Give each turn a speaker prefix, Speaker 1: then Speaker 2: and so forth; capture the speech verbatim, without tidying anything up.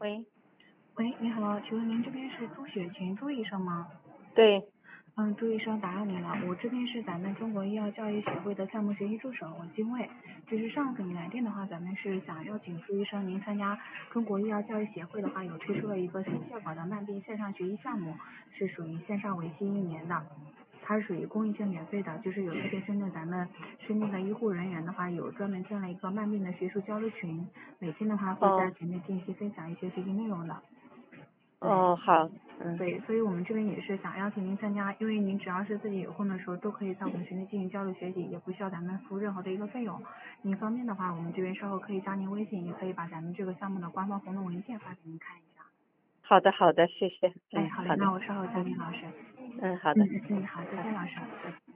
Speaker 1: 喂，
Speaker 2: 喂，你好，请问您这边是朱雪琴朱医生吗？
Speaker 1: 对，
Speaker 2: 嗯，朱医生打扰您了，我这边是咱们中国医药教育协会的项目学习助手，我金卫。就是上次你来电的话，咱们是想邀请朱医生您参加中国医药教育协会的话，有推出了一个心血管的慢病线上学习项目，是属于线上为期一年的。它是属于公益性免费的，就是有特别针对咱们身边的医护人员的话，有专门建了一个慢病的学术交流群，每天的话会在
Speaker 1: 哦，
Speaker 2: 群内进行分享一些学习内容的。对。
Speaker 1: 哦，好，嗯，
Speaker 2: 对，所以我们这边也是想邀请您参加，因为您只要是自己有空的时候，都可以在我们群内进行交流学习，也不需要咱们付任何的一个费用。您方便的话，我们这边稍后可以加您微信，也可以把咱们这个项目的官方活动文件发给您看一下。
Speaker 1: 好的，好的，谢谢，
Speaker 2: 哎，
Speaker 1: 嗯，
Speaker 2: 好嘞，
Speaker 1: 好的，
Speaker 2: 那我稍后加
Speaker 1: 嗯
Speaker 2: 您老师。
Speaker 1: 嗯，好的，
Speaker 2: 嗯嗯嗯，好，再
Speaker 1: 好，
Speaker 2: 见老师。
Speaker 1: 嗯。